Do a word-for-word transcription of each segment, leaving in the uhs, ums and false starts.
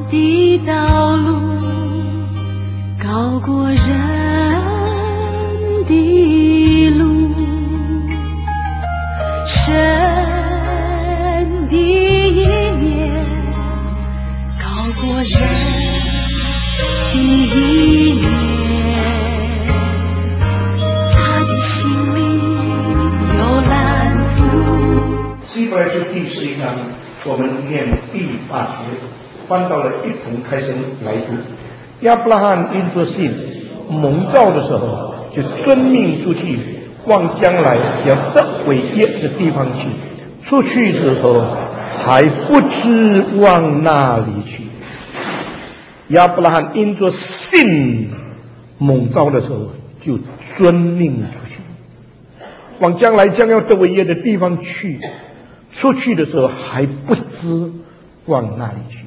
的道路高过人的路，神的意念高过人的意念，他的心里有蓝图。 希伯来书第十一章，我们念第八节，翻到了一同开声来读。亚伯拉罕因着信蒙召的时候，就遵命出去，往将来要得为业的地方去。出去的时候还不知往哪里去。亚伯拉罕因着信蒙召的时候，就遵命出去，往将来将要得为业的地方去。出去的时候还不知往哪里去。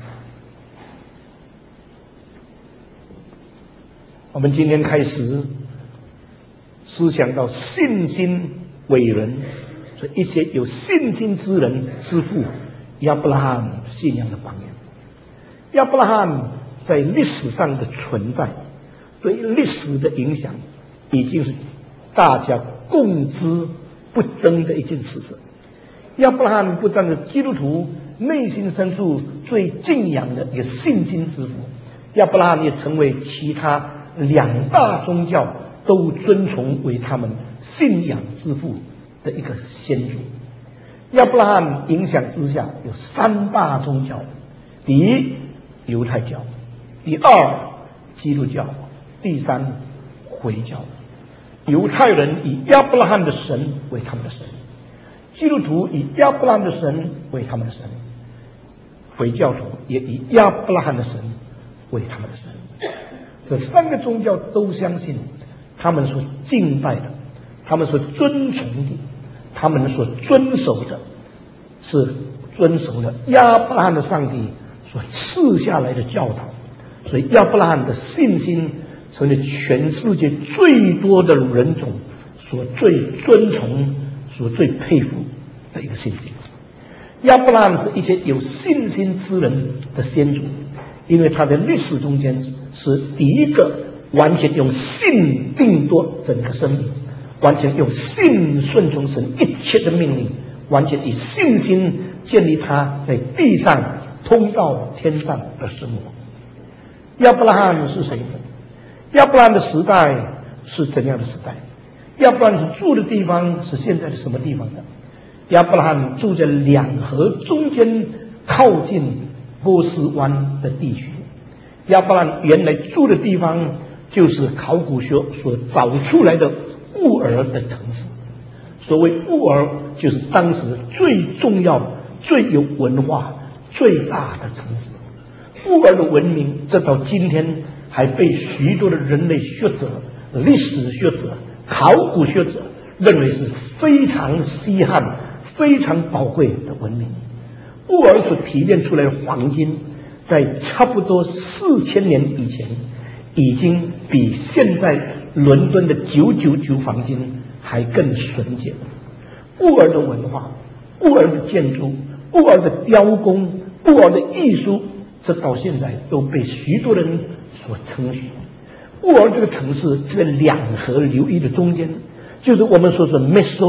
我们今天开始思想到信心伟人，所以一些有信心之人师父亚伯拉罕信仰的榜样。亚伯拉罕在历史上的存在，对历史的影响已经是大家共知不争的一件事实。亚伯拉罕不但是基督徒内心深处最敬仰的一个信心之父，亚伯拉罕也成为其他两大宗教都尊崇为他们信仰之父的一个先祖。亚伯拉罕影响之下有三大宗教：第一，犹太教；第二，基督教；第三，回教。犹太人以亚伯拉罕的神为他们的神，基督徒以亚伯拉罕的神为他们的神，回教徒也以亚伯拉罕的神为他们的神。这三个宗教都相信，他们所敬拜的，他们所尊崇的，他们所遵守的，是遵守了亚伯拉罕的上帝所赐下来的教导。所以亚伯拉罕的信心成为全世界最多的人种所最尊崇、所最佩服的一个信心。亚伯拉罕是一些有信心之人的先祖，因为他在历史中间是第一个完全用信定夺整个生命，完全用信顺从神一切的命令，完全以信心建立他在地上通到天上的生活。亚伯拉罕是谁呢？亚伯拉罕的时代是怎样的时代？亚伯拉罕是住的地方是现在的什么地方呢？亚伯拉罕住在两河中间靠近波斯湾的地区。亚伯拉罕原来住的地方就是考古学所找出来的乌尔的城市。所谓乌尔，就是当时最重要、最有文化、最大的城市。乌尔的文明直到今天还被许多的人类学者、历史学者、考古学者认为是非常稀罕、非常宝贵的文明。乌尔所提炼出来的黄金，在差不多四千年以前，已经比现在伦敦的九九九黄金还更纯洁。乌尔的文化、乌尔的建筑、乌尔的雕工、乌尔的艺术，这到现在都被许多人所称许。乌尔这个城市在两河流域的中间，就是我们说说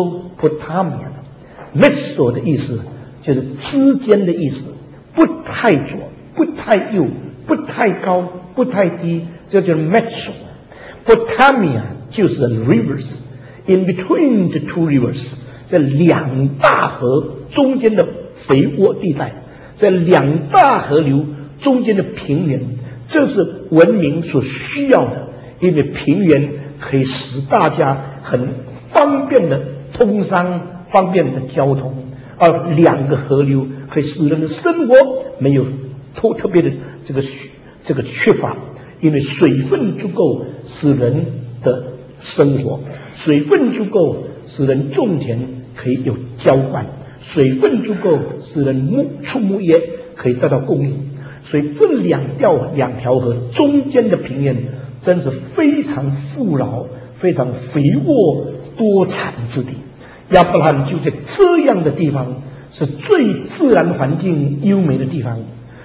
Mesopotamia。Meso 的意思就是之间的意思，不太左，不太右，不太高，不太低，这叫 Meso。Potamia 就是 rivers，in between the two rivers， 在两大河中间的肥沃地带，在两大河流中间的平原，这是文明所需要的，因为平原可以使大家很方便的通商，方便的交通，而两个河流可以使人的生活没有特特别的这个这个缺乏，因为水分足够使人的生活，水分足够使人种田可以有浇灌，水分足够使人牧畜牧业可以得到供应。所以这两条两条河中间的平原真是非常富饶、非常肥沃多产之地。亚伯拉罕就在这样的地方，是最自然环境优美的地方，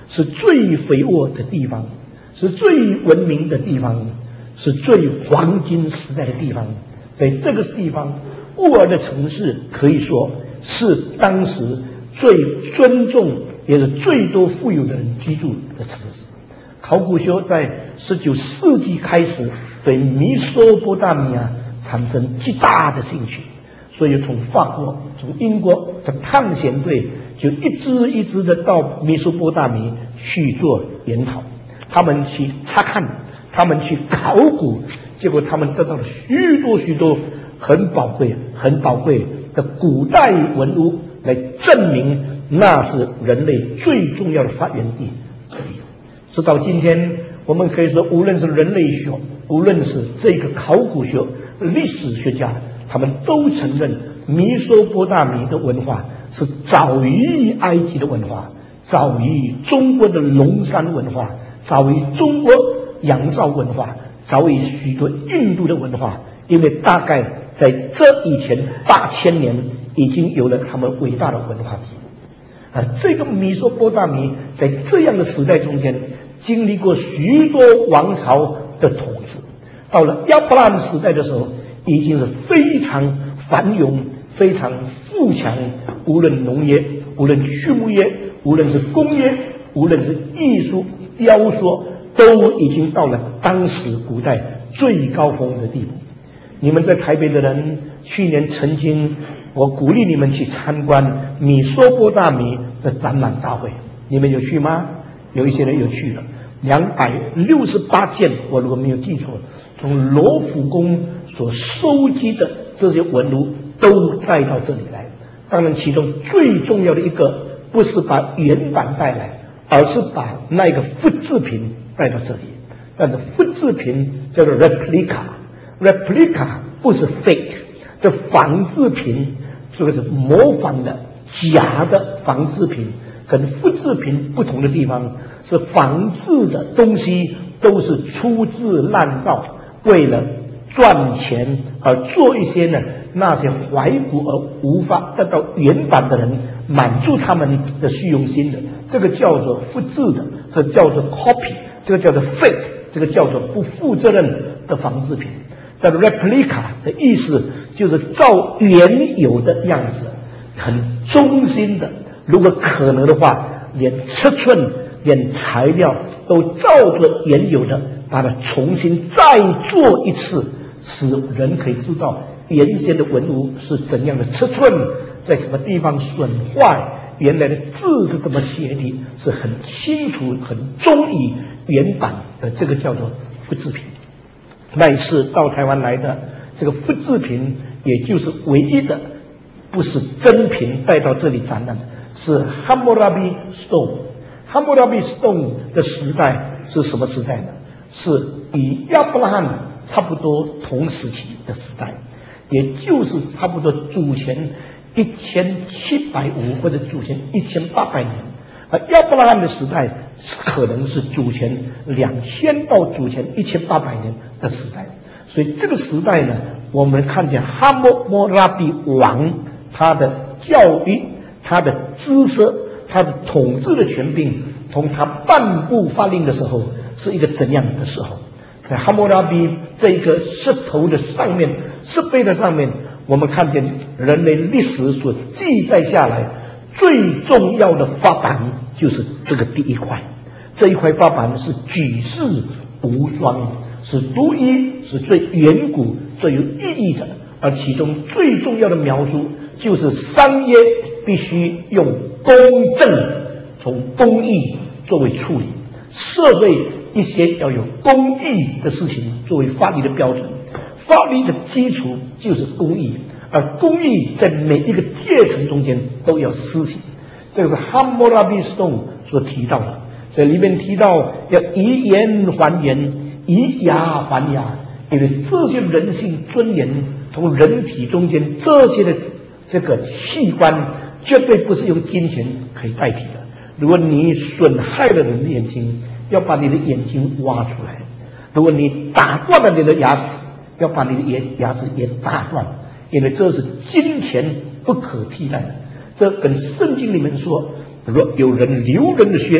是最肥沃的地方，是最文明的地方，是最黄金时代的地方。在这个地方，乌尔的城市可以说是当时最尊重也是最多富有的人居住的城市。考古学在十九世纪开始对米索波大米亚产生极大的兴趣，所以从法国、从英国的探险队就一支一支的到米索波大米去做研讨，他们去查看，他们去考古，结果他们得到了许多许多很宝贵、很宝贵的古代文物，来证明那是人类最重要的发源地之一。直到今天，我们可以说，无论是人类学，无论是这个考古学、历史学家，他们都承认米索波大米的文化是早于埃及的文化，早于中国的龙山文化，早于中国仰韶文化，早于许多印度的文化，因为大概在这以前八千年已经有了他们伟大的文化记录。啊，这个米索波大米在这样的时代中间，经历过许多王朝的统治，到了亚伯拉罕时代的时候，已经是非常繁荣、非常富强，无论农业，无论畜牧业，无论是工业，无论是艺术、雕塑，都已经到了当时古代最高峰的地步。你们在台北的人，去年曾经我鼓励你们去参观米索波大米的展览大会，你们有去吗？有一些人有去了，两百六十八件，我如果没有记错，从罗浮宫所收集的这些文物都带到这里来。当然，其中最重要的一个，不是把原版带来，而是把那个复制品带到这里。但是复制品叫做 replica，replica 不是 fake， 这仿制品，这个是模仿的、假的仿制品。跟复制品不同的地方是，仿制的东西都是粗制滥造，为了赚钱而做一些呢那些怀古而无法得到原版的人满足他们的虚荣心的，这个叫做复制的，这个叫做 copy， 这个叫做 fake， 这个叫做不负责任的仿制品。但 replica 的意思就是照原有的样子，很忠心的，如果可能的话，连尺寸、连材料都照着原有的，把它重新再做一次，使人可以知道原先的文物是怎样的尺寸，在什么地方损坏，原来的字是怎么写的，是很清楚、很忠于原版的，这个叫做复制品。那一次到台湾来的这个复制品，也就是唯一的不是真品带到这里展览，是 Hammurabi Stone。Hammurabi Stone 的时代是什么时代呢？是与亚伯拉罕差不多同时期的时代，也就是差不多主前一千七百五或者主前一千八百年，而亚伯拉罕的时代可能是主前两千到主前一千八百年的时代。所以这个时代呢，我们看见哈默拉比王他的教育、他的知识、他的统治的权柄，同他颁布法令的时候是一个怎样的时候。在哈默拉比这个石头的上面，石碑的上面，我们看见人类历史所记载下来最重要的法版就是这个第一块。这一块法版是举世无双，是独一，是最远古、最有意义的。而其中最重要的描述就是商业必须用公正、从公义作为处理，社会一些要有公义的事情作为法律的标准。法律的基础就是公义，而公义在每一个阶层中间都要施行。这个是 Hammurabi Stone 所提到的，在里面提到要以言还言，以牙还牙，因为这些人性尊严同人体中间这些的这个器官绝对不是用金钱可以代替的。如果你损害了人的眼睛，要把你的眼睛挖出来；如果你打断了你的牙齿，要把你的牙牙齿也打断，因为这是金钱不可替代的。这跟圣经里面说，如果有人流人的血，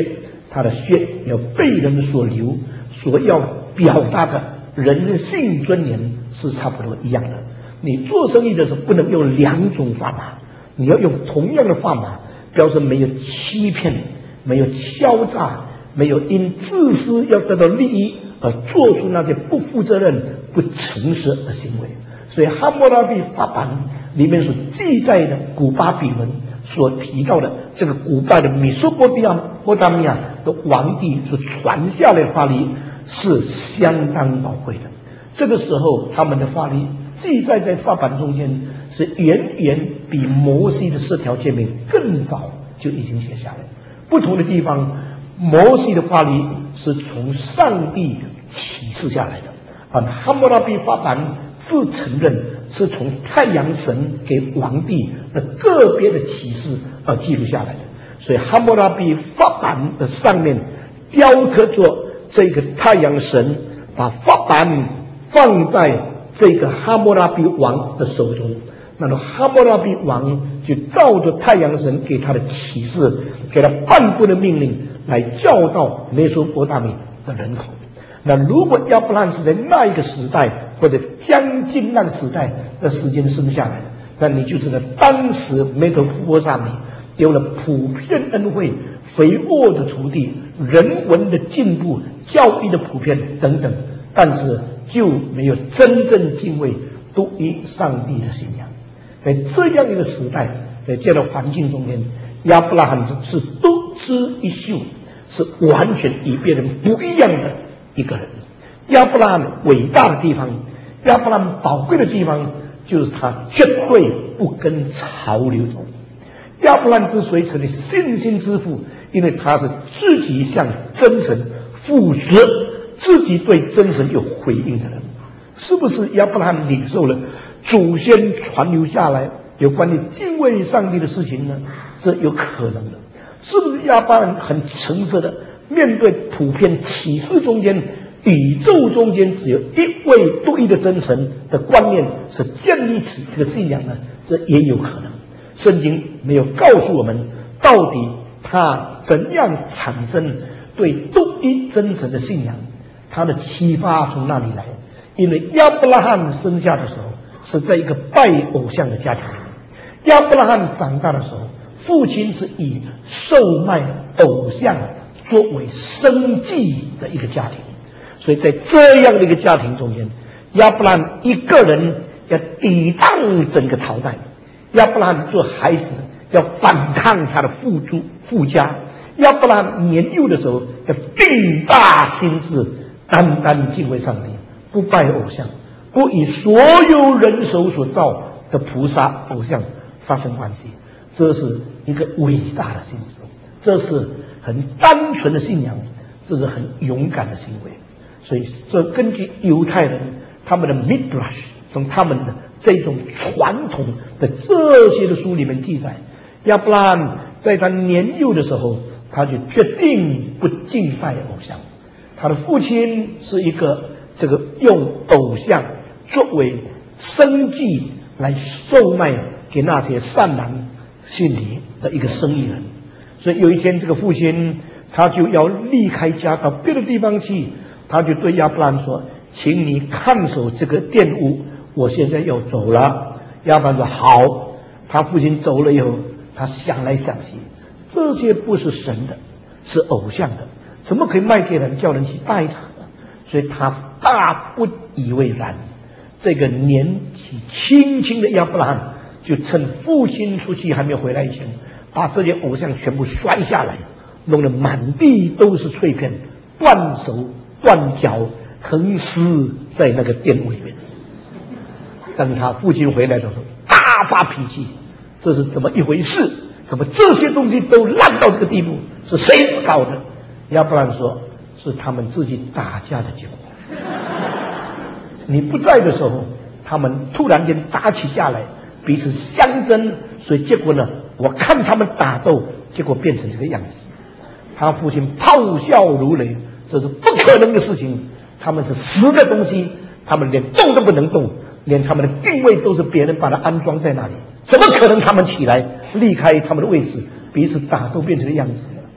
他的血要被人所流，所要表达的人的性尊严是差不多一样的。你做生意的时候不能用两种砝码，你要用同样的砝码，表示没有欺骗，没有敲诈，没有因自私要得到利益而做出那些不负责任、不诚实的行为。所以哈mmura比法版里面所记载的古巴比伦所提到的这个古代的米索波达米亚的王帝所传下来的法律是相当宝贵的。这个时候他们的法律记载在法版中间是远远比摩西的十条诫命更早就已经写下来。不同的地方，摩西的法律是从上帝启示下来的，而哈mmura比法版自承认是从太阳神给王帝的个别的启示而记录下来的。所以哈mmura比法版的上面雕刻着这个太阳神，把法版放在这个哈mmura比王的手中，那么哈mmura比王就照着太阳神给他的启示，给他颁布的命令来教导美索不达米的人口。那如果亚伯拉罕是在那一个时代或者将近那个时代的时间生下来，那你就知道当时美索不达米有了普遍恩惠、肥沃的土地、人文的进步、教育的普遍等等，但是就没有真正敬畏独一上帝的信仰。在这样一个时代，在这样的环境中间，亚伯拉罕是独枝一秀，是完全与别人不一样的一个人。亚伯拉罕伟大的地方，亚伯拉罕宝贵的地方，就是他绝对不跟潮流走。亚伯拉罕之所以成为信心之父，因为他是自己向真神负责，自己对真神有回应的人。是不是亚伯拉罕领受了祖先传留下来有关于敬畏上帝的事情呢？这有可能的。是不是亚伯拉罕很诚实的面对普遍启示中间宇宙中间只有一位独一的真神的观念是建立起这个信仰呢？这也有可能。圣经没有告诉我们到底他怎样产生对独一真神的信仰，他的启发从哪里来？因为亚伯拉罕生下的时候是在一个拜偶像的家庭里面，亚伯拉罕长大的时候，父亲是以售卖偶像作为生计的一个家庭，所以在这样的一个家庭中间，亚伯拉罕一个人要抵挡整个朝代。亚伯拉罕做孩子要反抗他的父主父家，亚伯拉罕年幼的时候要定大心志，单单敬畏上帝，不拜偶像，不与所有人手所造的菩萨偶像发生关系。这是一个伟大的心智，这是很单纯的信仰，这是很勇敢的行为。所以这根据犹太人他们的 midrash 从他们的这种传统的这些的书里面记载，亚伯拉罕在他年幼的时候，他就决定不敬拜偶像。他的父亲是一个这个用偶像作为生计来售卖给那些善男信女的一个生意人，所以有一天这个父亲他就要离开家到别的地方去，他就对亚伯拉罕说：请你看守这个店屋，我现在要走了。亚伯拉罕说好。他父亲走了以后，他想来想去，这些不是神的，是偶像的，怎么可以卖给人叫人去拜他呢？所以他大不以为然。这个年纪轻轻的亚伯拉罕就趁父亲出去还没有回来以前，把这些偶像全部摔下来，弄得满地都是碎片，断手断脚，横尸在那个店屋里面。等他父亲回来的时候，大发脾气，这是怎么一回事？怎么这些东西都烂到这个地步？是谁搞的？亚伯拉罕说是他们自己打架的结果。你不在的时候，他们突然间打起架来，彼此相争，所以结果呢，我看他们打斗，结果变成这个样子。他父亲咆哮如雷，这是不可能的事情。他们是死的东西，他们连动都不能动，连他们的定位都是别人把它安装在那里，怎么可能他们起来离开他们的位置，彼此打斗变成的样子呢？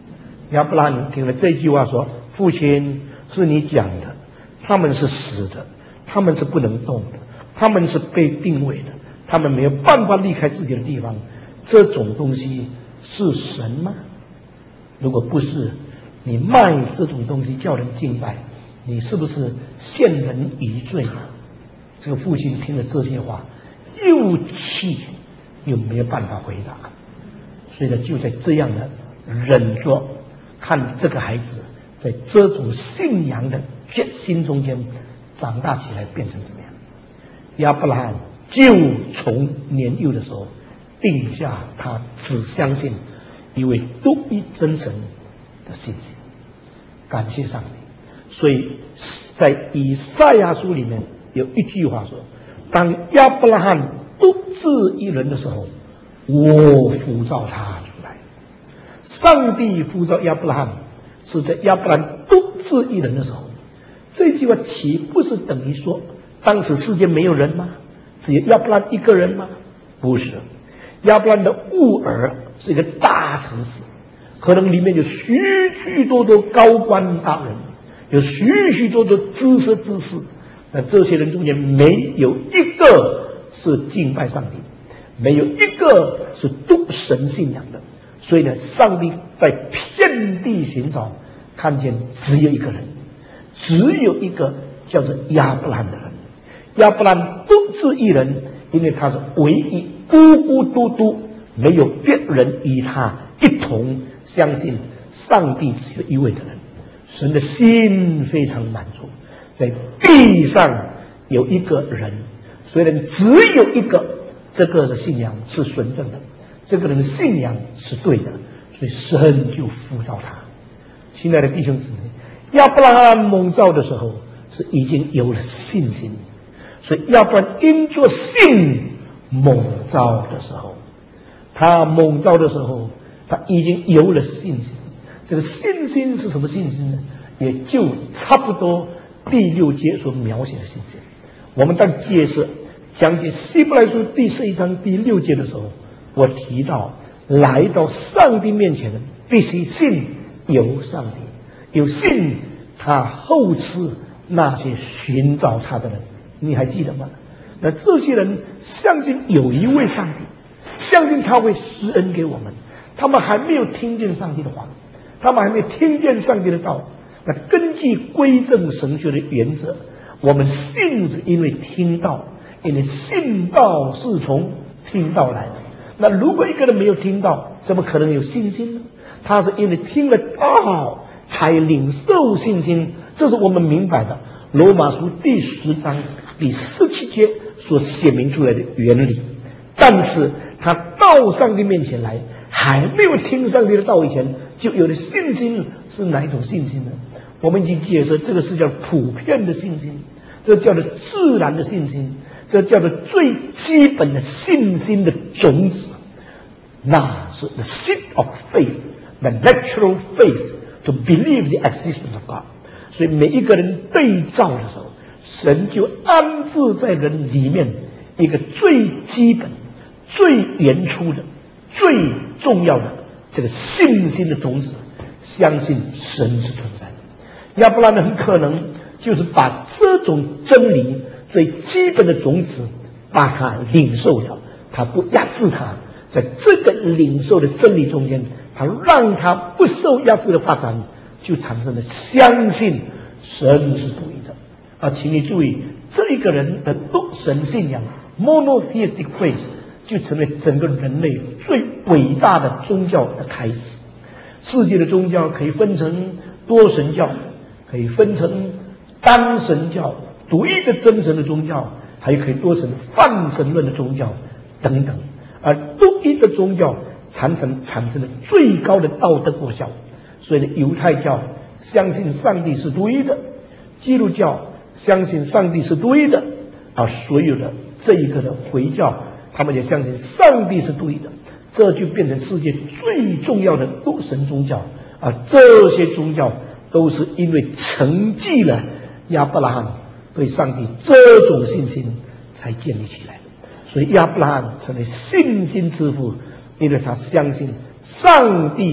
亚伯拉罕听了这句话说：“父亲，是你讲的，他们是死的，他们是不能动的，他们是被定位的，他们没有办法离开自己的地方。这种东西是神吗？如果不是，你卖这种东西叫人敬拜，你是不是陷人于罪呢？”这个父亲听了这些话，又气又没有办法回答，所以呢，就在这样的忍着看这个孩子在这种信仰的决心中间长大起来变成怎么样。亚伯拉罕就从年幼的时候定下他只相信一位独一真神的信心。感谢上帝。所以在以赛亚书里面有一句话说：“当亚伯拉罕独自一人的时候，我呼召他出来。”上帝呼召亚伯拉罕是在亚伯拉罕独自一人的时候。这句话岂不是等于说当时世界没有人吗？只有亚伯拉罕一个人吗？不是。亚伯拉罕的乌尔是一个大城市，可能里面有许许多多高官大人，有许许多多知识之士，那这些人中间没有一个是敬拜上帝，没有一个是独神信仰的。所以呢，上帝在遍地寻找，看见只有一个人，只有一个叫做亚伯拉罕的人。亚伯拉罕独自一人，因为他是唯一孤孤独独，没有别人与他一同相信上帝只有一位的人。神的心非常满足，在地上有一个人，虽然只有一个，这个的信仰是纯正的，这个人的信仰是对的，所以神就呼召他。亲爱的弟兄姊妹，亚伯拉罕蒙召的时候是已经有了信心，所以亚伯拉罕因着信蒙召的时候，他蒙召的时候，他已经有了信心。这个信心是什么信心呢？也就差不多第六节所描写的信心。我们当解释讲解希伯来书第十一章第六节的时候，我提到来到上帝面前的必须信有上帝，有信他后赐那些寻找他的人。你还记得吗？那这些人相信有一位上帝，相信他会施恩给我们，他们还没有听见上帝的话，他们还没有听见上帝的道。那根据归正神学的原则，我们信是因为听到，因为信道是从听到来的。那如果一个人没有听到，怎么可能有信心呢？他是因为听了道才领受信心，这是我们明白的罗马书第十章第十七节所写明出来的原理。但是他到上帝面前来，还没有听上帝的道以前，就有了信心，是哪一种信心呢？我们已经解释，这个是叫普遍的信心，这叫做自然的信心，这叫做最基本的信心的种子，那是 the seed of faith, the natural faith to believe the existence of God。 所以每一个人被造的时候，神就安置在人里面一个最基本、最原初的、最重要的这个信心的种子，相信神是存在的。亚伯拉罕很可能就是把这种真理最基本的种子把它领受了，他不压制它，在这个领受的真理中间，他让它不受压制的发展，就产生了相信神是独一的。啊，请你注意，这一个人的独神信仰 monotheistic faith 就成为整个人类最伟大的宗教的开始。世界的宗教可以分成多神教，可以分成单神教，独一的真神的宗教，还有可以多神泛神论的宗教等等。而独一的宗教产生产生了最高的道德果效。所以呢，犹太教相信上帝是独一的，基督教相信上帝是独一的，而所有的这一个的回教，他们也相信上帝是独一的。这就变成世界最重要的多神宗教。而这些宗教都是因为承继了亚伯拉罕对上帝这种信心才建立起来的。所以亚伯拉罕成为信心之父，因为他相信上帝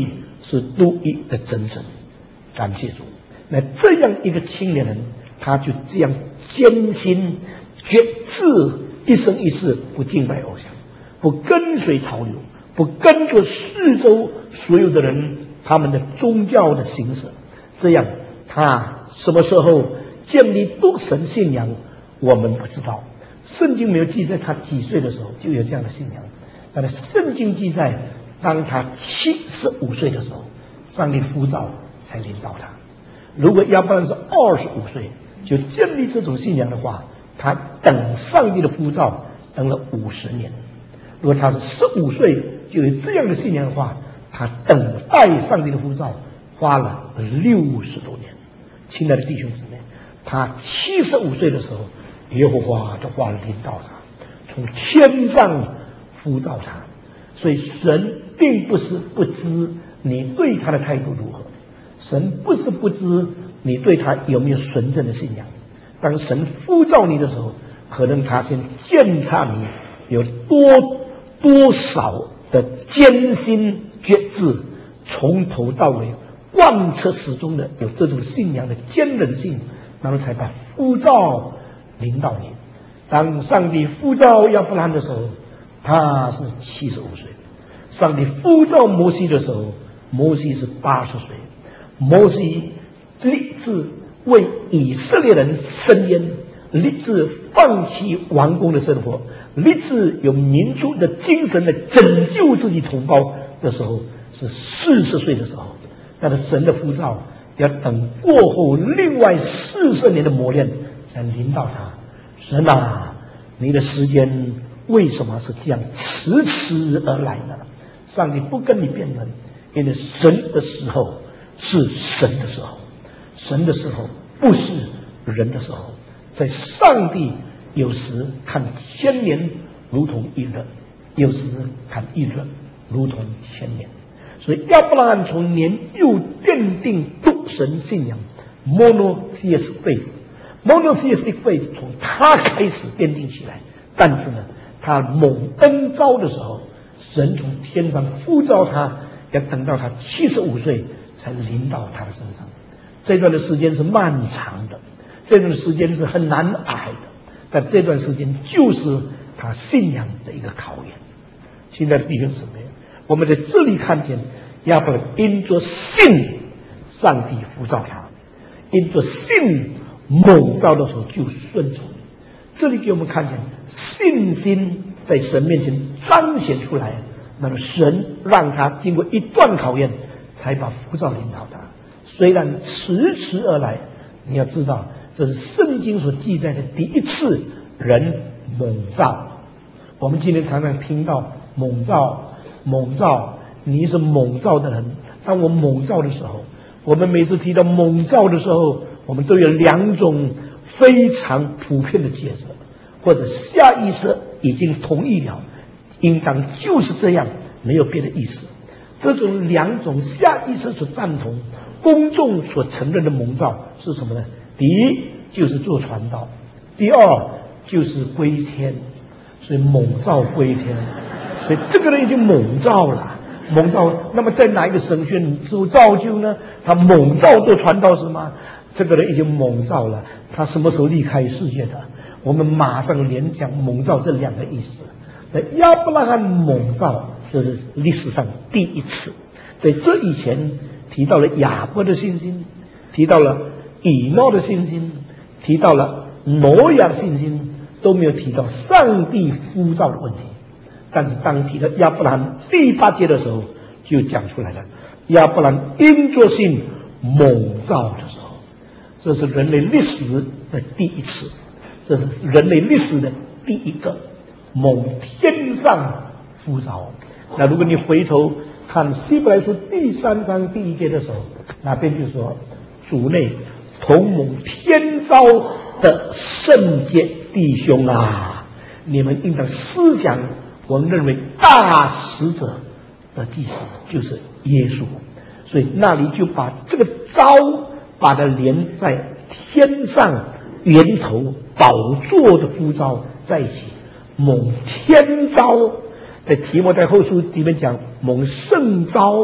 是独一的真神。感谢主。那这样一个青年人，他就这样艰辛决志，一生一世不敬拜偶像，不跟随潮流，不跟着四周所有的人他们的宗教的形式。这样他什么时候建立独神信仰，我们不知道。圣经没有记载他几岁的时候就有这样的信仰，但是圣经记载，当他七十五岁的时候，上帝呼召才临到他。如果亚伯兰是二十五岁就建立这种信仰的话，他等上帝的呼召等了五十年。如果他是十五岁就有这样的信仰的话，他等待上帝的呼召花了六十多年。亲爱的弟兄姊妹，他七十五岁的时候，耶和华的话临到他，从天上呼召他。所以神并不是不知你对他的态度如何，神不是不知你对他有没有纯正的信仰。当神呼召你的时候，可能他先检查你有多多少的艰辛决志，从头到尾贯彻始终的有这种信仰的坚韧性，然后才把呼召临到你。当上帝呼召亚伯兰的时候，他是七十五岁；上帝呼召摩西的时候，摩西是八十岁。摩西立志为以色列人伸冤，立志放弃王宫的生活，立志有民族的精神来拯救自己同胞的时候，是四十岁的时候。但是神的呼召要等过后另外四十年的磨练才临到他。神啊，你的时间为什么是这样迟迟而来呢？上帝不跟你辩论，因为神的时候是神的时候，神的时候不是人的时候。在上帝有时看千年如同一日，有时看一日如同千年。所以亚伯拉罕从年幼奠定独神信仰 monotheistic faith monotheistic faith 从他开始奠定起来。但是呢，他蒙恩召的时候，神从天上呼召他，要等到他七十五岁才临到他的身上。这段的时间是漫长的，这段的时间是很难挨的，但这段时间就是他信仰的一个考验。亲爱的弟兄姊妹，我们在这里看见亚伯兰因着信，上帝呼召他；因着信蒙召的时候就顺从。这里给我们看见信心在神面前彰显出来，那么神让他经过一段考验，才把呼召领导他。虽然迟迟而来，你要知道，这是圣经所记载的第一次人蒙召。我们今天常常听到蒙召，蒙召，你是蒙召的人。当我蒙召的时候，我们每次提到蒙召的时候，我们都有两种非常普遍的解释，或者下意识已经同意了，应当就是这样，没有别的意思。这种两种下意识所赞同、公众所承认的蒙召是什么呢？第一就是做传道，第二就是归天。所以蒙召归天，所以这个人已经蒙召了。蒙召，那么在哪一个神学做造就呢？他蒙召做传道是吗？这个人已经蒙召了，他什么时候离开世界的？我们马上联讲蒙召这两个意思。那亚伯拉罕蒙召，这是历史上第一次。在这以前提到了亚伯的信心，提到了以诺的信心，提到了挪亚的信心，都没有提到上帝呼召的问题。但是当提到亚伯兰第八节的时候，就讲出来了，亚伯兰因着信蒙召的时候，这是人类历史的第一次，这是人类历史的第一个蒙天上呼召。那如果你回头看希伯来书第三章第一节的时候，那边就说，主内同蒙天召的圣洁弟兄啊，你们应当思想，我们认为大使者的祭司就是耶稣。所以那里就把这个召把它连在天上源头宝座的呼召在一起。蒙天召，在提摩太后书里面讲蒙圣召，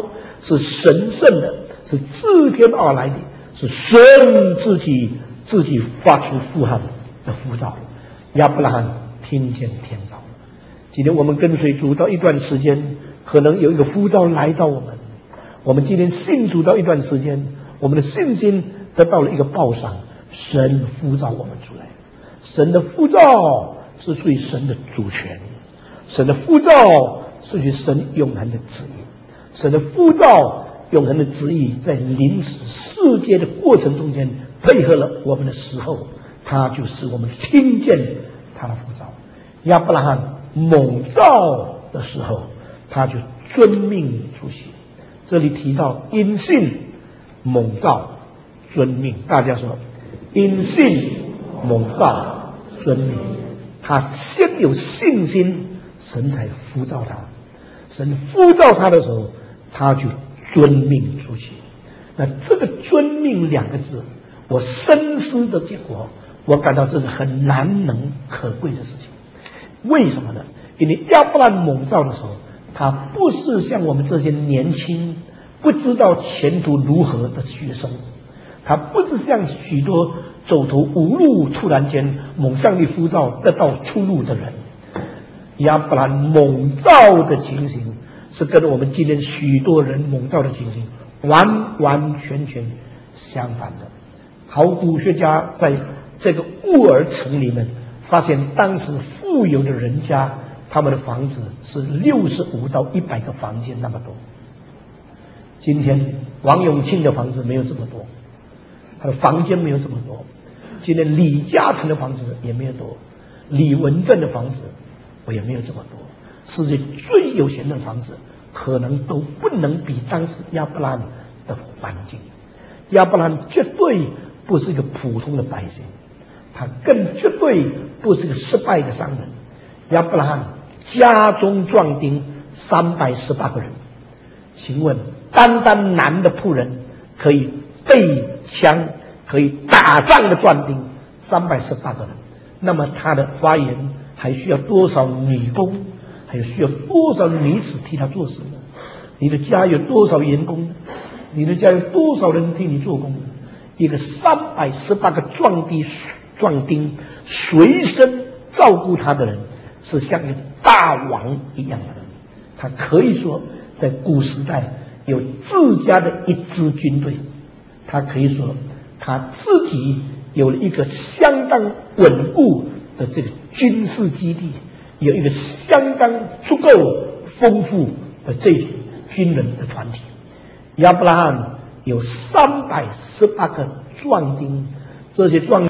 是神圣的，是自天而来的，是神自己自己发出呼喊的呼召。亚伯拉罕听见天召。今天我们跟随主到一段时间，可能有一个呼召来到我们。我们今天信主到一段时间，我们的信心得到了一个报赏，神呼召我们出来。神的呼召是出于神的主权，神的呼召是出于神永恒的旨意。神的呼召永恒的旨意在临死世界的过程中间配合了我们的时候，他就使我们听见他的呼召。亚伯拉罕蒙召的时候，他就遵命出席。这里提到因信蒙召遵命，大家说因信蒙召遵命。他先有信心，神才呼召他。神呼召他的时候，他就遵命出席。那这个遵命两个字，我深思的结果，我感到这是很难能可贵的事情。为什么呢？因为亚伯拉罕蒙召的时候，他不是像我们这些年轻不知道前途如何的学生，他不是像许多走投无路突然间蒙上帝呼召得到出路的人。亚伯拉罕蒙召的情形是跟我们今天许多人蒙召的情形完完全全相反的。考古学家在这个乌尔城里面发现，当时富有的人家他们的房子是六十五到一百个房间那么多。今天王永庆的房子没有这么多，他的房间没有这么多。今天李嘉诚的房子也没有多，李文正的房子我也没有这么多。世界最有钱的房子可能都不能比当时亚伯拉罕的环境。亚伯拉罕绝对不是一个普通的百姓，他更绝对不是一个失败的商人。亚伯拉罕家中壮丁三百十八个人，请问单单男的仆人可以背枪可以打仗的壮丁三百十八个人，那么他的花园还需要多少女工，还有需要多少女子替他做事呢？你的家有多少员工呢？你的家有多少人替你做工呢？一个三百十八个壮丁壮丁随身照顾他的人是像一个大王一样的人。他可以说在古时代有自家的一支军队，他可以说他自己有了一个相当稳固的这个军事基地，有一个相当足够丰富的这批军人的团体。亚伯拉罕有三百十八个壮丁，这些壮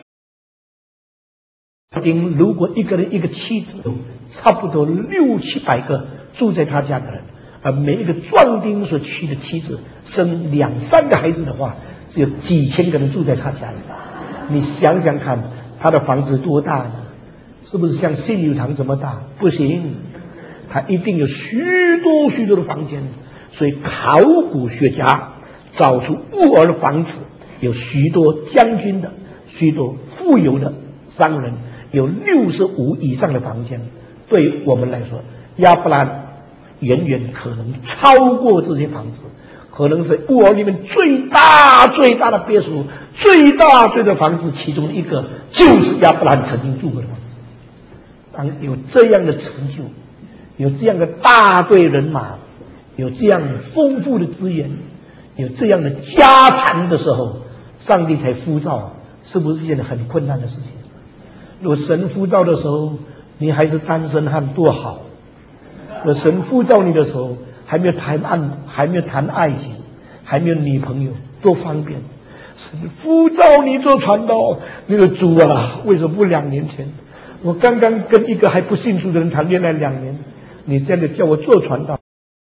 丁如果一个人一个妻子，差不多六七百个住在他家的人，而每一个壮丁所娶的妻子生两三个孩子的话，只有几千个人住在他家里。你想想看，他的房子多大呢？是不是像信友堂这么大？不行，他一定有许多许多的房间。所以考古学家找出乌尔的房子，有许多将军的，许多富有的商人，有六十五以上的房间。对我们来说，亚伯拉罕远远可能超过这些房子，可能是乌尔里面最大最大的别墅，最大最大的房子其中一个就是亚伯拉罕曾经住过的房子。当有这样的成就，有这样的大队人马，有这样丰富的资源，有这样的家产的时候，上帝才呼召，是不是一件很困难的事情？如果神呼召的时候你还是单身汉多好，如果神呼召你的时候还没有谈爱，还没有谈爱情，还没有女朋友，多方便。神呼召你做传道，那个主啊，为什么不两年前？我刚刚跟一个还不信主的人谈恋爱两年，你这样的叫我做传道，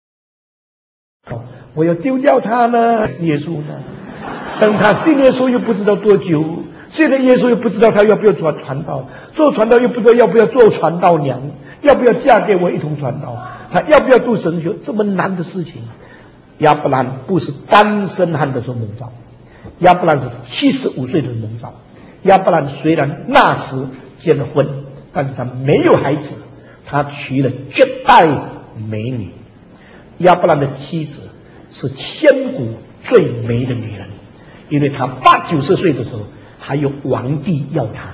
我要丢掉他呢？耶稣呢？等他信耶稣又不知道多久，现在耶稣又不知道他要不要做传道，做传道又不知道要不要做传道娘，要不要嫁给我一同传道，他要不要读神学，这么难的事情。亚伯兰不是单身汉的时候蒙召，亚伯兰是七十五岁的蒙召。亚伯兰虽然那时结了婚，但是他没有孩子，他娶了绝代美女。亚伯兰的妻子是千古最美的女人，因为她八九十岁的时候还有皇帝要她。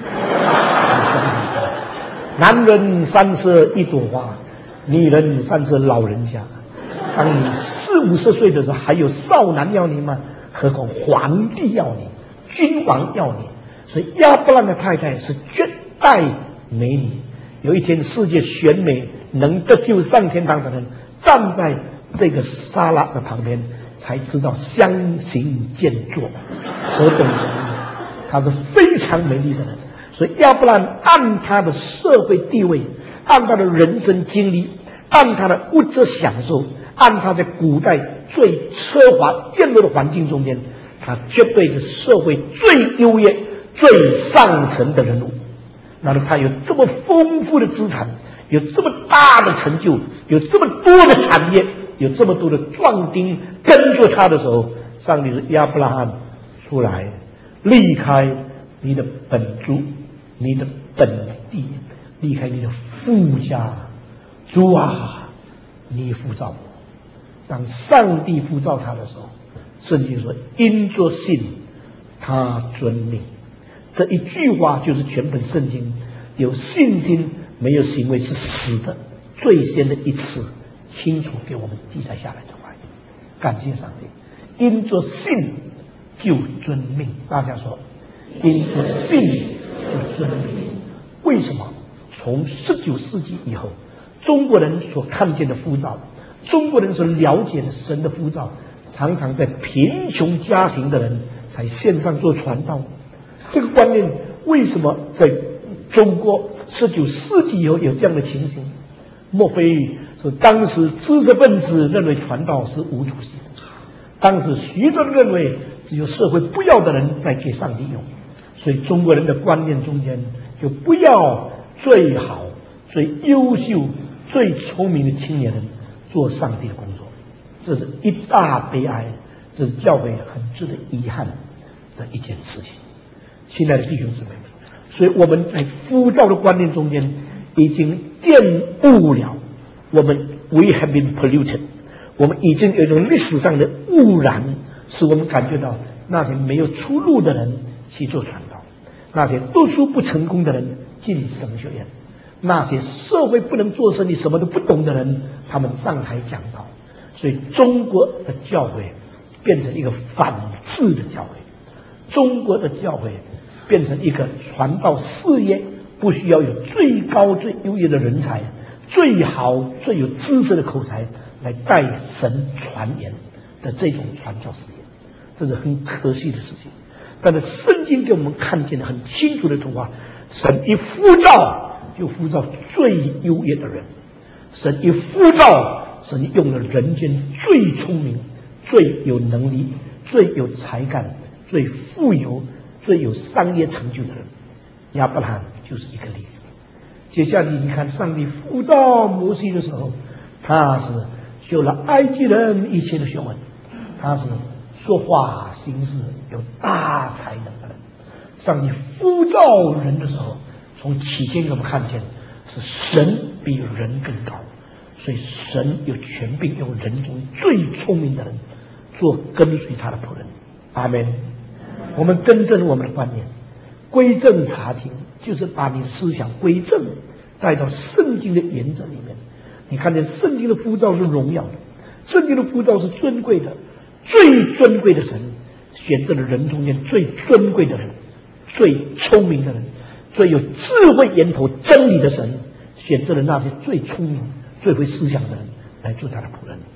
男人三十一朵花，女人三十老人家。当你四五十岁的时候，还有少男要你吗？何况皇帝要你，君王要你。所以亚伯兰的太太是绝代美女。有一天，世界选美能得救上天堂的人站在这个莎拉的旁边，才知道相形见绌，何等容易！她是非常美丽的人。所以亚伯兰按他的社会地位，按他的人生经历，按他的物质享受，按他在古代最奢华艳丽的环境中间，他绝对是社会最优越、最上层的人物。那么他有这么丰富的资产，有这么大的成就，有这么多的产业，有这么多的壮丁跟着他的时候，上帝说：亚伯拉罕，出来，离开你的本族，你的本地，离开你的父家。主啊，你呼召我。当上帝呼召他的时候，圣经说：因着信，他遵命。这一句话就是全本圣经有信心没有行为是死的最先的一次清楚给我们记载下来的话语。感谢上帝，因着信就遵命。大家说，因着信就遵命。为什么？从十九世纪以后，中国人所看见的呼召，中国人所了解的神的呼召，常常在贫穷家庭的人才线上做传道。这个观念为什么在中国十九世纪以后有这样的情形？莫非是当时知识分子认为传道是无出息的，当时许多人认为只有社会不要的人在给上帝用，所以中国人的观念中间就不要最好、最优秀、最聪明的青年人做上帝的工作。这是一大悲哀，这是教会很值得遗憾的一件事情。亲爱的弟兄姊妹，所以我们在呼召的观念中间已经玷污了我们 we have been polluted， 我们已经有一种历史上的污染，使我们感觉到那些没有出路的人去做传道，那些读书不成功的人进神学院，那些社会不能做生意什么都不懂的人他们上台讲道。所以中国的教会变成一个反智的教会，中国的教会变成一个传道事业不需要有最高最优越的人才，最好最有知识的口才来带神传言的这种传教事业，这是很可惜的事情。但是圣经给我们看见了很清楚的图画，神一呼召就呼召最优越的人，神一呼召，神用了人间最聪明、最有能力、最有才干、最富有、最有商业成就的人。亚伯拉罕就是一个例子。接下来你看上帝呼召摩西的时候，他是修了埃及人一切的学问，他是说话行事有大才能的人。上帝呼召人的时候，从起先给我们看见是神比人更高，所以神有权柄用人中最聪明的人做跟随他的仆人。阿们。我们更正我们的观念，归正查经就是把你的思想归正，带到圣经的原则里面。你看见圣经的呼召是荣耀的，圣经的呼召是尊贵的，最尊贵的神选择了人中间最尊贵的人，最聪明的人，最有智慧源头真理的神选择了那些最聪明最会思想的人来做他的仆人。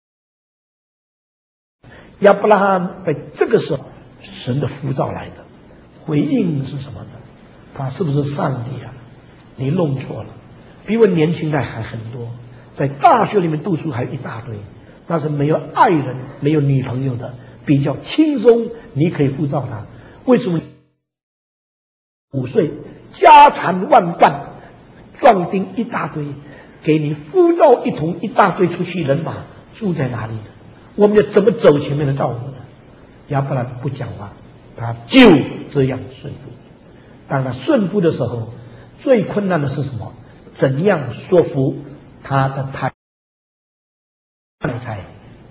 亚伯拉罕在这个时候神的呼召来的回应是什么呢？他是不是上帝啊？你弄错了，比我年轻的还很多，在大学里面读书还有一大堆，那是没有爱人没有女朋友的，比较轻松，你可以呼召他。为什么五岁家产万贯，壮丁一大堆，给你呼召一同一大堆出去，人马住在哪里呢？我们要怎么走前面的道路呢？亚伯兰不讲话，他就这样顺服。当他顺服的时候，最困难的是什么？怎样说服他的太太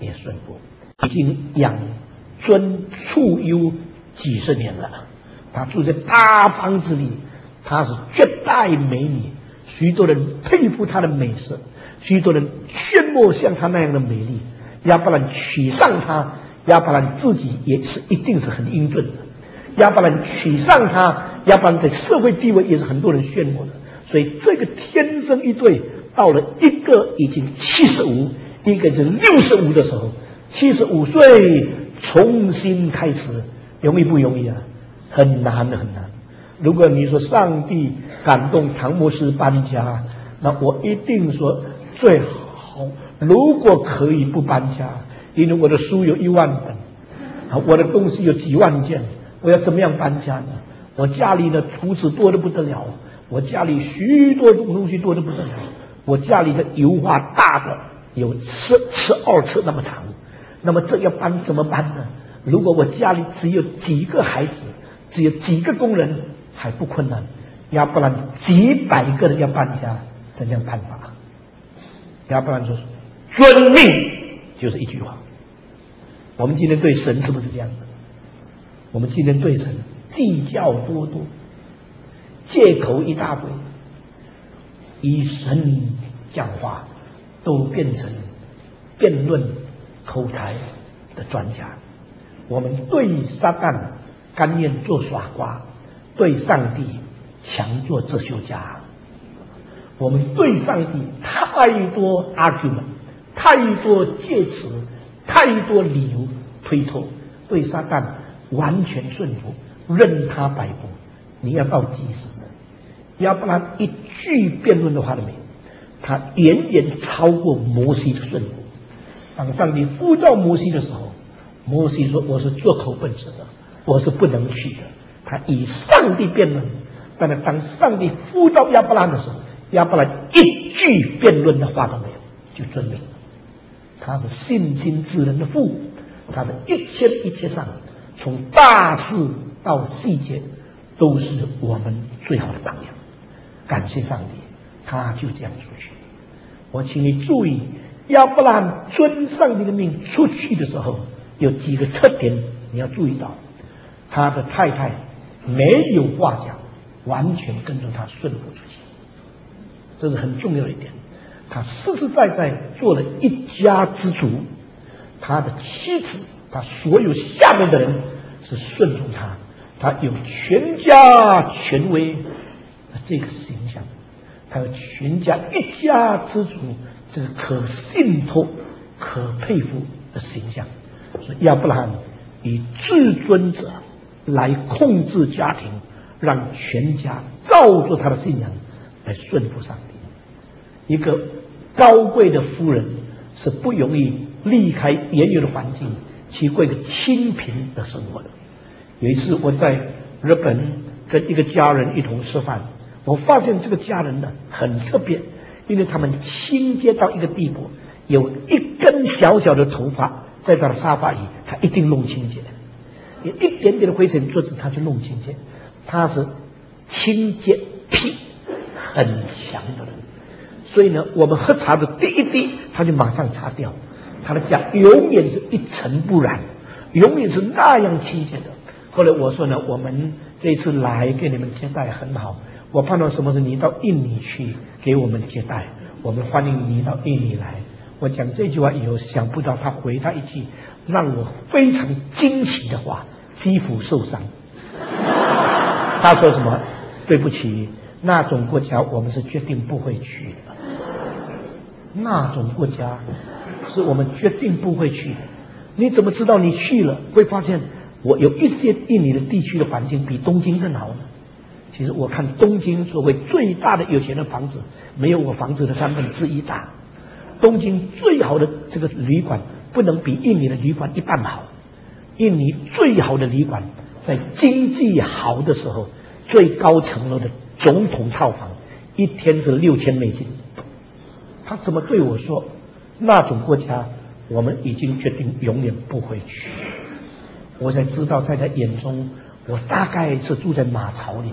也顺服，已经养尊处优几十年了。他住在大房子里，她是绝代美女，许多人佩服她的美色，许多人羡慕像她那样的美丽。亚伯兰娶上她，亚伯兰自己也是一定是很英俊的。亚伯兰娶上她，亚伯兰在社会地位也是很多人羡慕的。所以这个天生一对，到了一个已经七十五，一个是六十五的时候，七十五岁重新开始，容易不容易啊？很难的，很难。如果你说上帝感动唐牧师搬家，那我一定说最好，如果可以不搬家，因为我的书有一万本啊，我的东西有几万件，我要怎么样搬家呢？我家里的厨子多得不得了，我家里许多东西多得不得了，我家里的油画大的有十十二尺那么长，那么这要搬怎么搬呢？如果我家里只有几个孩子，只有几个工人还不困难，要不然几百个人要搬家，怎样办法？要不然说遵命就是一句话。我们今天对神是不是这样的？我们今天对神计较多多，借口一大堆，以神讲话都变成辩论口才的专家。我们对撒旦甘愿做耍瓜，对上帝强做哲学家。我们对上帝太多 argument， 太多借词，太多理由推脱，对撒旦完全顺服，任他摆布。你要到几时？要不然一句辩论的话都没有。他远远超过摩西的顺服。当上帝呼召摩西的时候，摩西说：“我是做口笨舌的，我是不能去的。”他以上帝辩论，但是当上帝呼召亚伯兰的时候，亚伯兰一句辩论的话都没有，就遵命了。他是信心之人的父，他的一切的一切上，从大事到细节，都是我们最好的榜样。感谢上帝，他就这样出去。我请你注意，亚伯兰遵上帝的命出去的时候，有几个特点你要注意到。他的太太没有话讲，完全跟着他顺服出去，这是很重要的一点。他实实在在做了一家之主，他的妻子，他所有下面的人是顺从他，他有全家权威的这个形象，他有全家一家之主这个可信托、可佩服的形象。所以亚伯拉罕以至尊者来控制家庭，让全家照着他的信仰来顺服上帝。一个高贵的夫人是不容易离开原有的环境，去过一个清贫的生活的。有一次我在日本跟一个家人一同吃饭，我发现这个家人呢很特别，因为他们清洁到一个地步，有一根小小的头发在他的沙发里，他一定弄清洁，有一点点的灰尘桌子他就弄清洁。他是清洁癖很强的人，所以呢，我们喝茶的第一滴他就马上擦掉。他的家永远是一尘不染，永远是那样清洁的。后来我说呢，我们这次来给你们接待很好，我盼望什么时候你到印尼去给我们接待，我们欢迎你到印尼来。我讲这句话以后，想不到他回他一句让我非常惊奇的话，肌肤受伤。他说什么？对不起，那种国家我们是决定不会去的。那种国家是我们决定不会去的。你怎么知道你去了会发现我有一些印尼的地区的环境比东京更好呢？其实我看东京所谓最大的有钱的房子，没有我房子的三分之一大。东京最好的这个旅馆不能比印尼的旅馆一半好。印尼最好的旅馆在经济好的时候，最高层楼的总统套房一天是六千美金。他怎么对我说？那种国家我们已经决定永远不会去。我才知道在他眼中，我大概是住在马槽里面，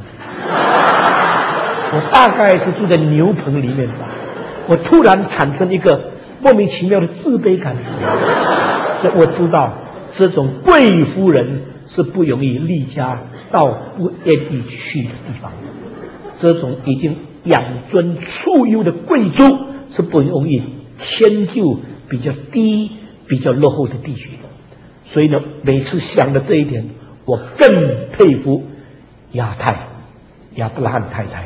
我大概是住在牛棚里面吧。我突然产生一个莫名其妙的自卑感。 所以我知道这种贵夫人是不容易离家到不愿意去的地方，这种已经养尊处优的贵族是不容易迁就比较低、比较落后的地区的。所以呢，每次想到这一点，我更佩服亚太亚伯拉罕太太。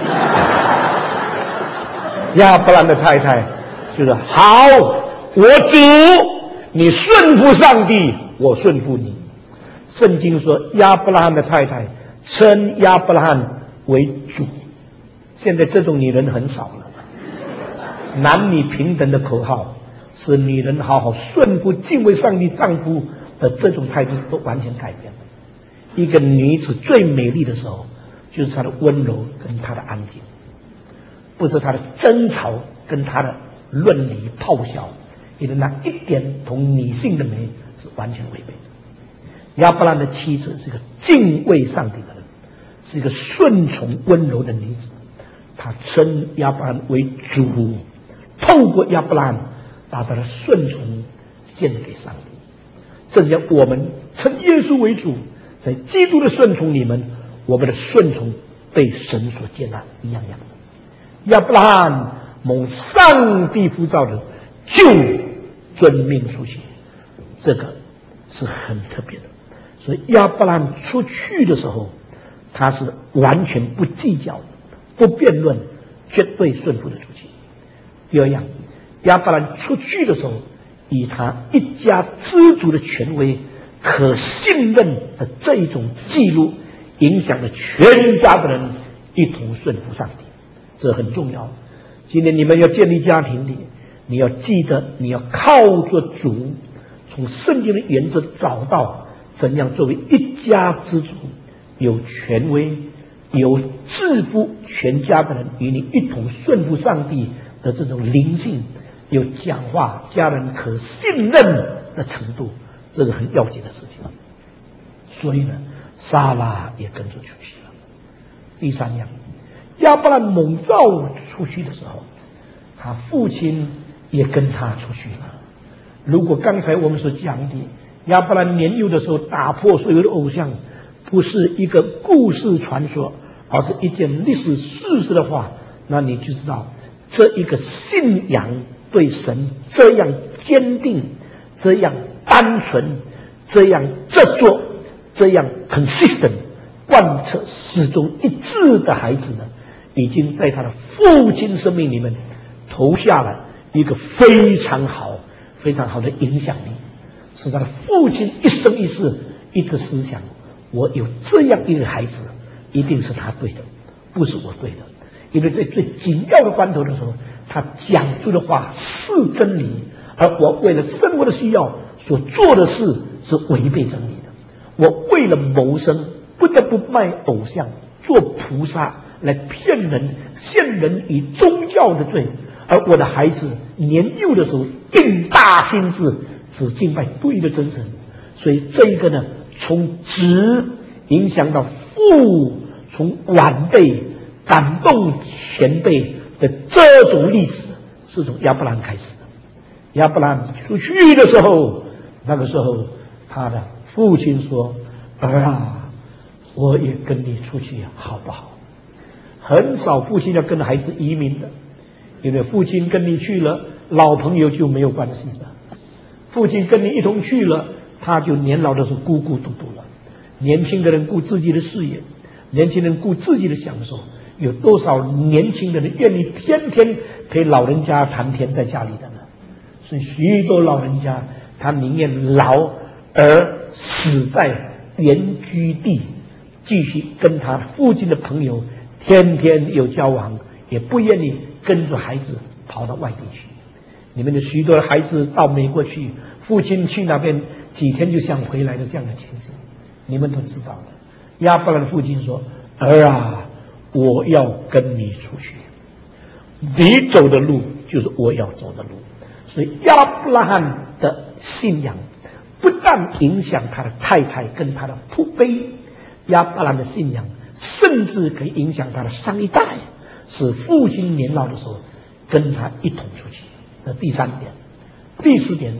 亚伯拉罕的太太就是好，我主，你顺服上帝，我顺服你。圣经说亚伯拉罕的太太称亚伯拉罕为主，现在这种女人很少了。男女平等的口号使女人好好顺服敬畏上帝丈夫的这种态度都完全改变了。一个女子最美丽的时候就是她的温柔跟她的安静，不是她的争吵跟她的论理咆哮，因为那一点同女性的美是完全违背的。亚伯拉罕的妻子是一个敬畏上帝的人，是一个顺从温柔的女子，她称亚伯拉罕为主，透过亚伯拉罕把他的顺从献给上帝。正像我们称耶稣为主，在基督的顺从里面，我们的顺从被神所接纳一样样。亚伯拉罕蒙上帝呼召的就遵命出去，这个是很特别的。所以亚伯拉罕出去的时候，他是完全不计较、不辩论，绝对顺服的出去。第二样，亚伯拉罕出去的时候，以他一家之主的权威、可信任的这一种记录，影响了全家的人一同顺服上帝，这很重要。今天你们要建立家庭里，你要记得你要靠着主，从圣经的原则找到怎样作为一家之主，有权威、有制服全家的人与你一同顺服上帝的这种灵性，有讲话家人可信任的程度，这是很要紧的事情。所以呢，撒拉也跟着出去了。第三样，亚伯拉罕蒙召出去的时候，他父亲也跟他出去了。如果刚才我们所讲的亚伯拉罕年幼的时候打破所有的偶像，不是一个故事传说，而是一件历史事实的话，那你就知道这一个信仰对神这样坚定、这样单纯、这样执着、这样 consistent 贯彻始终一致的孩子呢，已经在他的父亲生命里面投下了一个非常好、非常好的影响力，使他的父亲一生一世一直思想：我有这样一个孩子，一定是他对的，不是我对的。因为在最紧要的关头的时候，他讲出的话是真理，而我为了生活的需要所做的事是违背真理的。我为了谋生，不得不卖偶像、做菩萨来骗人、陷人以宗教的罪。而我的孩子年幼的时候定大心志，只敬拜对的真神。所以这一个呢，从子影响到父，从晚辈感动前辈的这种例子，是从亚伯拉罕开始的。亚伯拉罕出去的时候，那个时候他的父亲说：“儿啊，我也跟你出去好不好？”很少父亲要跟孩子移民的，因为父亲跟你去了，老朋友就没有关系了。父亲跟你一同去了，他就年老的时候孤孤独独了。年轻的人顾自己的事业，年轻人顾自己的享受，有多少年轻的人愿意天天陪老人家谈天在家里的呢？所以许多老人家他宁愿老而死在原居地，继续跟他父亲的朋友天天有交往，也不愿意跟着孩子跑到外地去。你们的许多的孩子到美国去，父亲去那边几天就想回来的这样的情形，你们都知道的。亚伯拉罕的父亲说：“儿啊，我要跟你出去，你走的路就是我要走的路。”所以亚伯拉罕的信仰不但影响他的太太跟他的父辈，亚伯拉罕的信仰甚至可以影响他的上一代，使父亲年老的时候跟他一同出去。这第三点。第四点，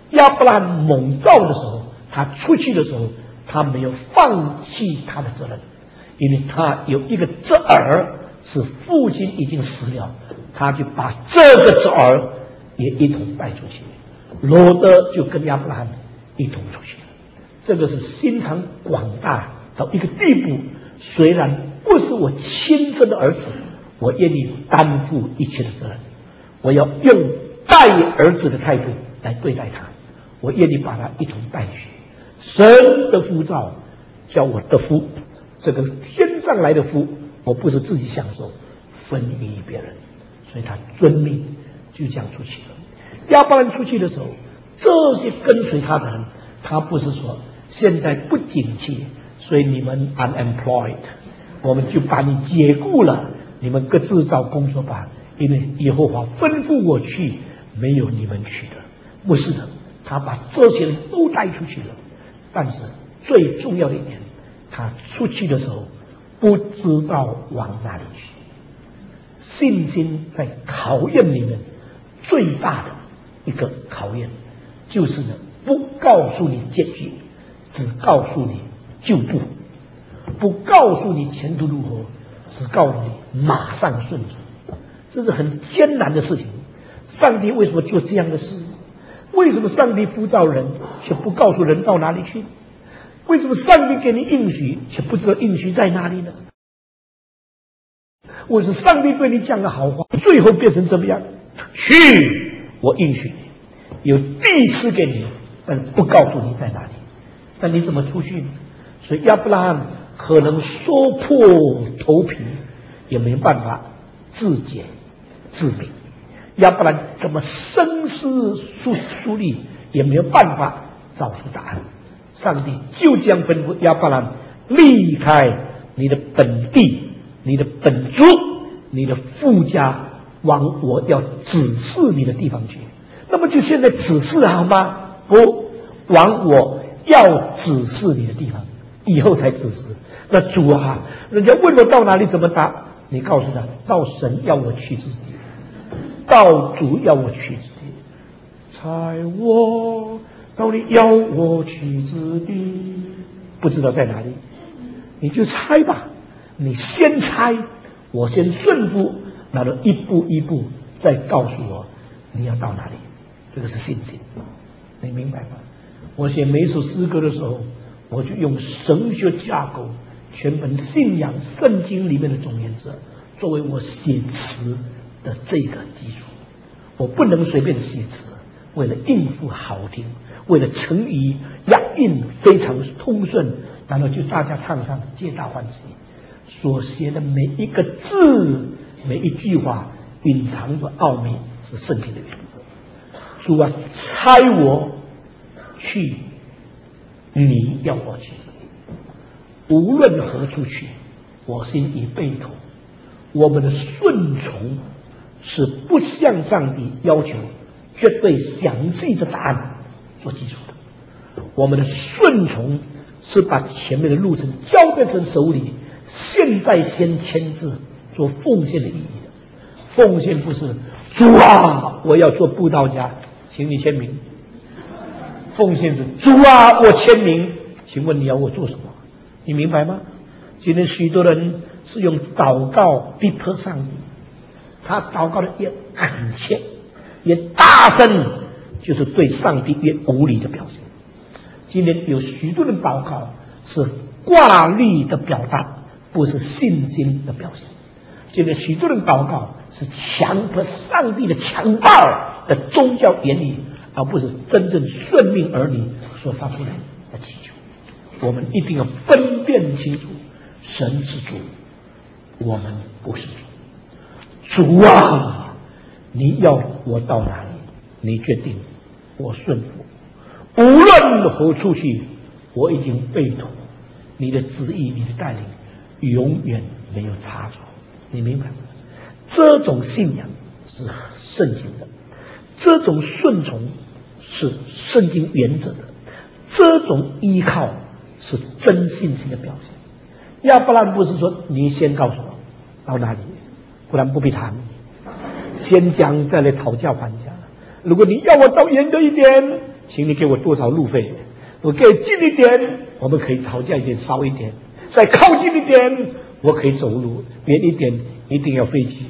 亚伯拉罕蒙召的时候，他出去的时候，他没有放弃他的责任，因为他有一个侄儿是父亲已经死了，他就把这个侄儿也一同带出去。罗德就跟亚伯拉罕一同出去了。这个是心肠广大到一个地步，虽然不是我亲生的儿子，我愿意担负一切的责任，我要用带儿子的态度来对待他，我愿意把他一同带去。神的呼召叫我得福，这个天上来的福，我不是自己享受，分予别人，所以他遵命就这样出去了。亚伯兰出去的时候，这些跟随他的人，他不是说现在不景气，所以你们 unemployed， 我们就把你解雇了，你们各自找工作吧，因为耶和华吩咐我去，没有你们去的。不是的，他把这些人都带出去了。但是最重要的一点，他出去的时候不知道往哪里去。信心在考验你们最大的一个考验，就是呢，不告诉你结局，只告诉你就步；不告诉你前途如何，只告诉你马上顺从。这是很艰难的事情。上帝为什么做这样的事？为什么上帝呼召人却不告诉人到哪里去？为什么上帝给你应许却不知道应许在哪里呢？为什么上帝对你讲的好话，最后变成怎么样？去，我应许你，有地赐给你，但不告诉你在哪里。但你怎么出去呢？所以亚伯拉罕可能说破头皮，也没办法自解自明。亚伯兰怎么深思熟熟虑，也没有办法找出答案。上帝就这样吩咐亚伯兰离开你的本地，你的本族，你的父家，往我要指示你的地方去。那么就现在指示好吗？不，往我要指示你的地方，以后才指示。那主啊，人家问我到哪里怎么答？你告诉他，到神要我去之地，到主要我去之地，猜我到你要我去之地，不知道在哪里，你就猜吧。你先猜，我先顺服，然后一步一步再告诉我你要到哪里。这个是信心，你明白吗？我写每首诗歌的时候，我就用神学架构，全本信仰圣经里面的总原则作为我写词的这个基础。我不能随便写词，为了应付好听，为了成语押韵非常通顺，然后就大家唱上皆大欢喜。所写的每一个字，每一句话隐藏着奥秘，是圣经的原则。主啊，差我去你要我去之地，无论何处去，我心已被投。我们的顺从是不向上帝要求绝对详细的答案做基础的，我们的顺从是把前面的路程交在神手里，现在先签字做奉献的意义的。奉献不是主啊，我要做布道家，请你签名。奉献是主啊，我签名，请问你要我做什么？你明白吗？今天许多人是用祷告逼迫上帝，他祷告的越恳切越大声，就是对上帝越无理的表现。今天有许多人祷告是挂历的表达，不是信心的表现。今天许多人祷告是强迫上帝的强暴的宗教原理，而不是真正顺命儿女所发出来的祈求。我们一定要分辨清楚，神是主，我们不是主。主啊，你要我到哪里，你决定，我顺服。无论何处去，我已经被投。你的旨意，你的带领，永远没有差错。你明白吗？这种信仰是圣经的，这种顺从是圣经原则的，这种依靠是真信心的表现。亚伯兰不是说你先告诉我到哪里，不然不必谈，先讲再来讨价还价。如果你要我到远的一点， 请你给我多少路费？我可以近一点，我们可以吵架一点少一点；再靠近一点，我可以走路；远一点，一定要飞机。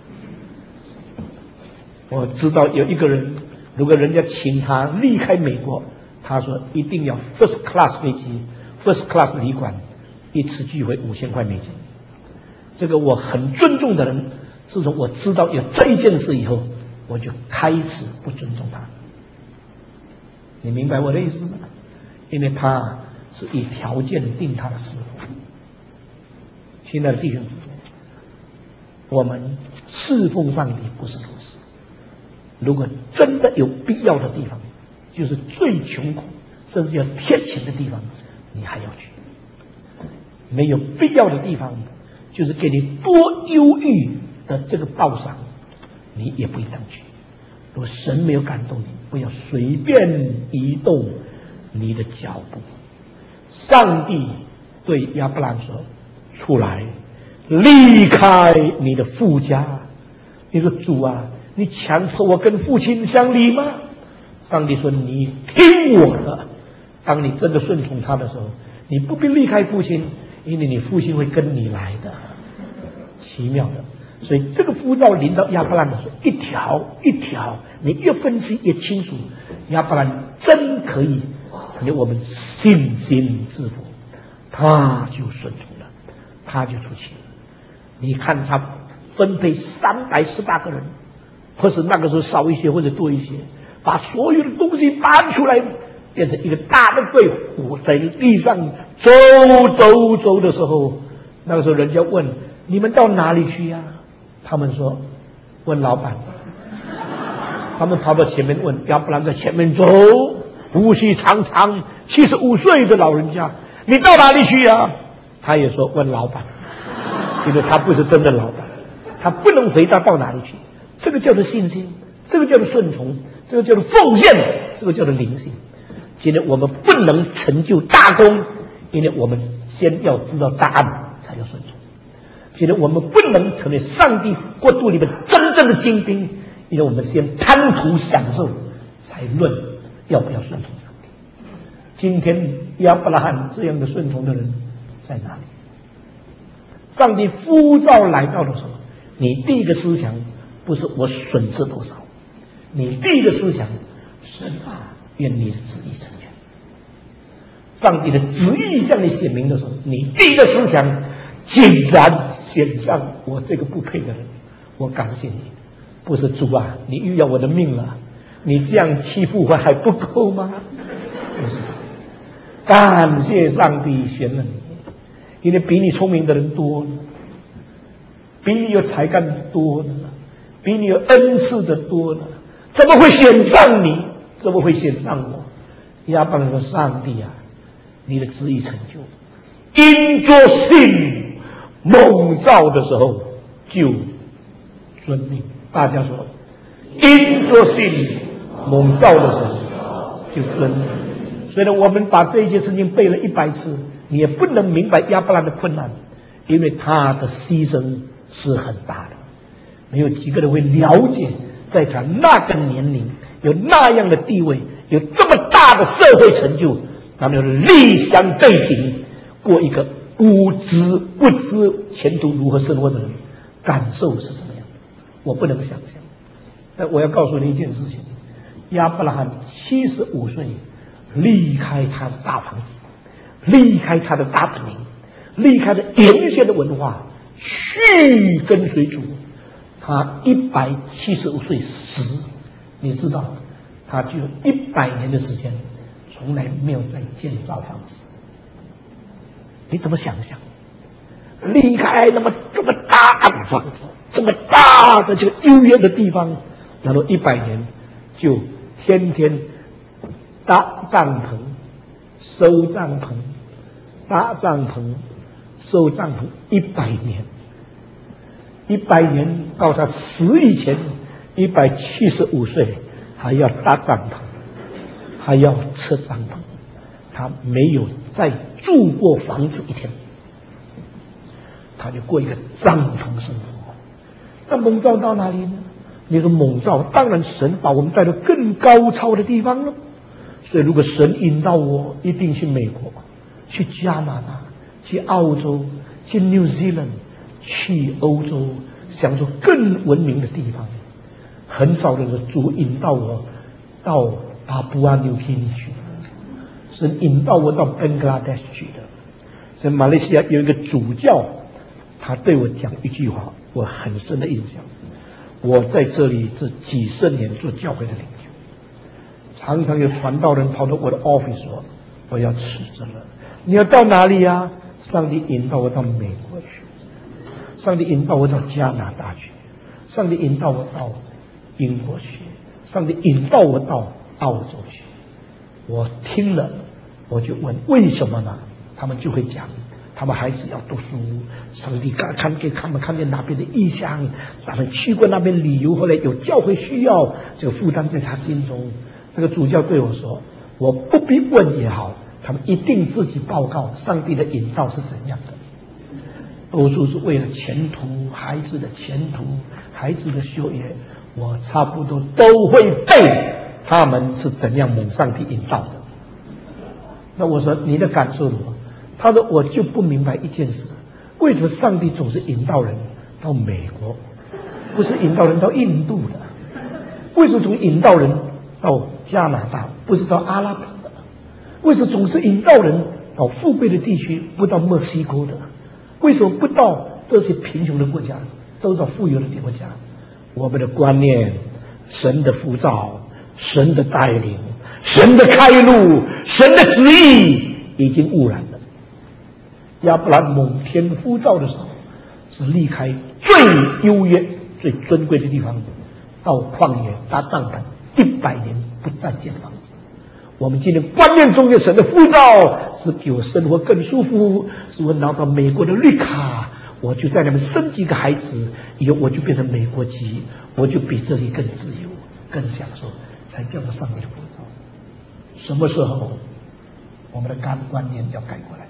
我知道有一个人，如果人家请他离开美国，他说一定要 first class 飞机 ，first class 旅馆，一次聚会五千块美金。这个我很尊重的人，自从我知道有这一件事以后，我就开始不尊重他。你明白我的意思吗？因为他是以条件定他的师傅。亲爱的弟兄姊妹，我们侍奉上帝不是如此。如果真的有必要的地方，就是最穷苦甚至要贴钱的地方，你还要去；没有必要的地方，就是给你多忧郁的这个报赏，你也不应当去。如果神没有感动你，不要随便移动你的脚步。上帝对亚伯兰说：“出来，离开你的父家。”你说：“主啊，你强迫我跟父亲相离吗？”上帝说：“你听我的。当你真的顺从他的时候，你不必离开父亲，因为你父亲会跟你来的。”奇妙的。所以这个呼召临到亚伯兰的时候，一条一条，你越分析越清楚，亚伯兰真可以成为我们信心之父，他就顺从了，他就出去了。你看他分配三百十八个人，或是那个时候少一些或者多一些，把所有的东西搬出来，变成一个大的队伍，在地上走走走的时候，那个时候人家问：“你们到哪里去呀、啊？”他们说：“问老板。”他们跑到前面问，亚伯兰在前面走，胡须长长，七十五岁的老人家，你到哪里去呀、啊？他也说问老板，因为他不是真的老板，他不能回答到哪里去。这个叫做信心，这个叫做顺从，这个叫做奉献，这个叫做灵性。今天我们不能成就大功，因为我们先要知道答案，才要顺从。今天我们不能成为上帝国度里面真正的精兵，因为我们先贪图享受，才论要不要顺从上帝。今天亚伯拉罕这样的顺从的人在哪里？上帝呼召来到的时候，你第一个思想不是我损失多少，你第一个思想，神啊，愿你的旨意成全。上帝的旨意向你显明的时候，你第一个思想竟然显向我这个不配的人，我感谢你。不是主啊，你又要我的命了，你这样欺负我还不够吗？不是，感谢上帝选了你，因为比你聪明的人多了，比你有才干的多了，比你有恩赐的多了，怎么会选上你？怎么会选上我？亚伯兰说：“上帝啊，你的旨意成就，因着信蒙召的时候就遵命。”大家说，因着信蒙召的时候就遵命。所以呢，我们把这些事情背了一百次，你也不能明白亚伯兰的困难，因为他的牺牲是很大的。没有几个人会了解，在他那个年龄，有那样的地位，有这么大的社会成就，他们有理想背景，过一个无知不知前途如何生活的人，感受是什么样的？我不能想象。但我要告诉你一件事情，亚伯拉罕七十五岁离开他的大房子，离开他的大本营，离开了原先的文化，去跟随主。他一百七十五岁死，你知道他就有一百年的时间从来没有再建造房子。你怎么想象？离开那么这么大的房子，这么大的这个优越的地方，然后一百年就天天搭帐篷、收帐篷、搭帐篷、收帐篷，一百年，一百年到他死以前，一百七十五岁还要搭帐篷，还要吃帐篷，他没有再住过房子一天。他就过一个帐篷生活。那蒙召到哪里呢？那个蒙召，当然神把我们带到更高超的地方了。 所以如果神引导我，一定去美国，去加拿大，去澳洲，去 New Zealand， 去欧洲，享受更文明的地方。很少的人主引导我到巴布亚纽几内去，神引导我到 Bangladesh 去的。在马来西亚有一个主教，他对我讲一句话，我很深的印象。我在这里这几十年做教会的领袖，常常有传道人跑到我的 office 说：“我要辞职了。”你要到哪里呀？上帝引导我到美国去，上帝引导我到加拿大去，上帝引导我到英国去，上帝引导我到澳洲去。我听了，我就问为什么呢？他们就会讲，他们孩子要读书，上帝看看给他们看见那边的异象，他们去过那边旅游，后来有教会需要，这个负担在他心中。这个主教对我说：“我不必问也好，他们一定自己报告上帝的引导是怎样的。多数是为了前途，孩子的前途，孩子的学业，我差不多都会背他们是怎样蒙上帝引导的。”那我说你的感受如何？他说我就不明白一件事，为什么上帝总是引导人到美国，不是引导人到印度的？为什么总引导人到加拿大，不是到阿拉伯的？为什么总是引导人到富贵的地区，不到墨西哥的？为什么不到这些贫穷的国家，都到富有的国家？我们的观念，神的呼召，神的带领，神的开路，神的旨意已经污染了。亚伯兰蒙天呼召的时候，是离开最优越、最尊贵的地方，到旷野搭帐篷，一百年不再建房子。我们今天观念中的神的呼召，是给我生活更舒服，是我拿到美国的绿卡，我就在那边生几个孩子，以后我就变成美国籍，我就比这里更自由、更享受，才叫做上帝的呼召。什么时候我们的观念要改过来？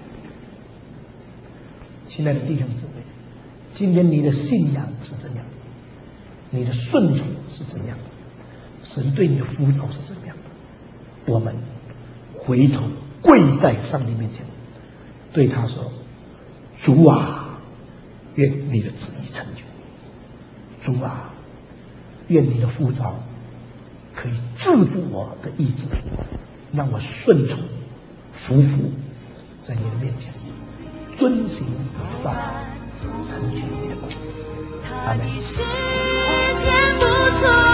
亲爱的弟兄姊妹，今天你的信仰是怎样的？你的顺从是怎样的？神对你的呼召是怎样的？我们回头跪在上帝面前，对他说：“主啊，愿你的旨意成就。主啊，愿你的呼召可以制服我的意志，让我顺从服服在你的面前，遵行你的道，成全你的功。”阿们。